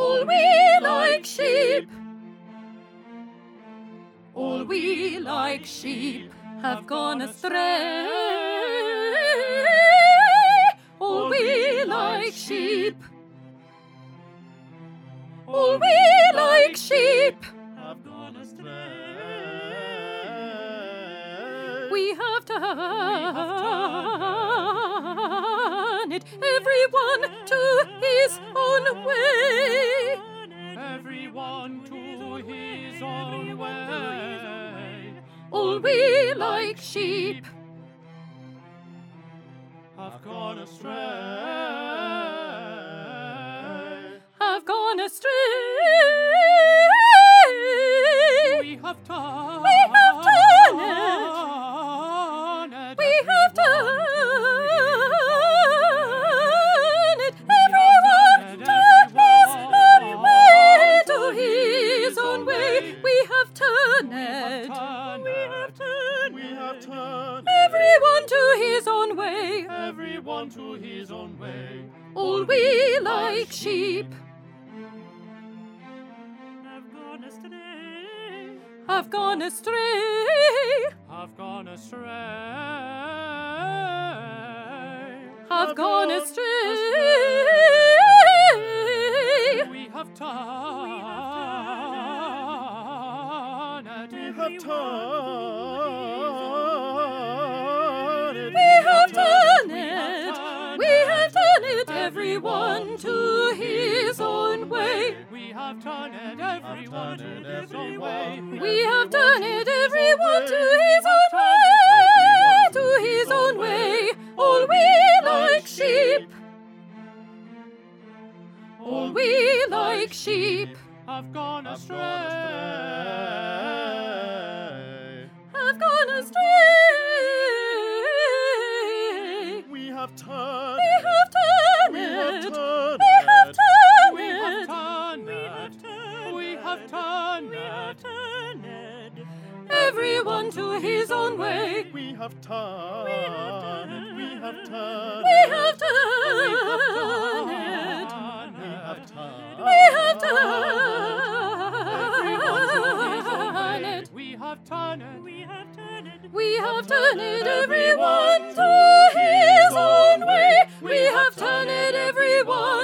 All we like sheep. All we like sheep have gone astray. All we like sheep. All we like sheep have gone astray. We have done it, everyone to his own way. Everyone to his own way. All we like sheep have gone astray. Have gone astray. We have done it. We have done it. Everyone to his own way. We have done it. We have turned Everyone to his own way. everyone to his own way. All we like sheep Have gone astray. have gone astray. Have gone astray. Have gone astray. We have done it. We have done it. We have done it. We have done it. Everyone to his own way. We have done it. Everyone to his own way. We have done it. Everyone to his own way. To his own way. All we like sheep. All we like sheep Have gone Have astray. gone astray. have gone astray. We have turned We have done We have it. turned We have it. done We have it. done it. We have done it. Everyone to his own way. We have turned it. We have turned We it. have done it. We have turned We have done it. We have done it. We have done it. Everyone to his own way. We have done it. Everyone